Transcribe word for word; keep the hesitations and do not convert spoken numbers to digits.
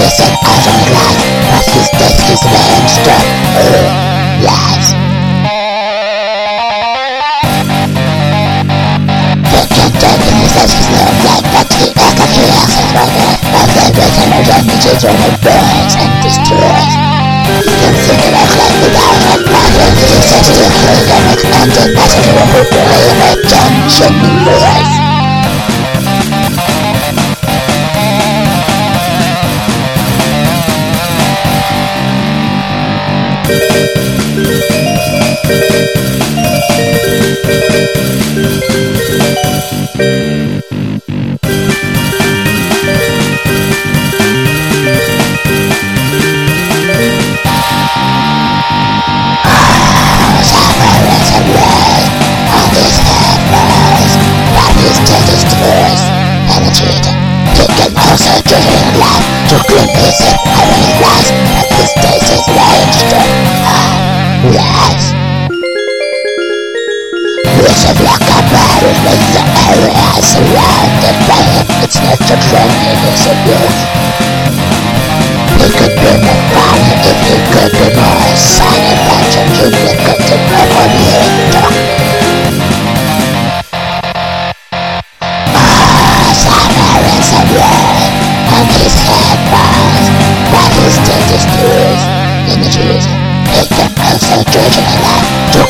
listen out on the light, but his death is ranged up all lies. They can turn in his life his love life, but the echo hears his brother of the rhythm of damages when it burns and destroys. You can think about life without a problem, it is such a freedom, it ended matter to a people in a junction voice. To clean his irony lies, but his taste is ranged up lies. Words of like a battle with the area surrounded by him. It's not a friendly, it's a wolf. He could be more funny if he could be more sunny, but a king that got to know on hearing talk. Ah, summer is a word, and his head burns, but he still destroys images. He can also judge a life to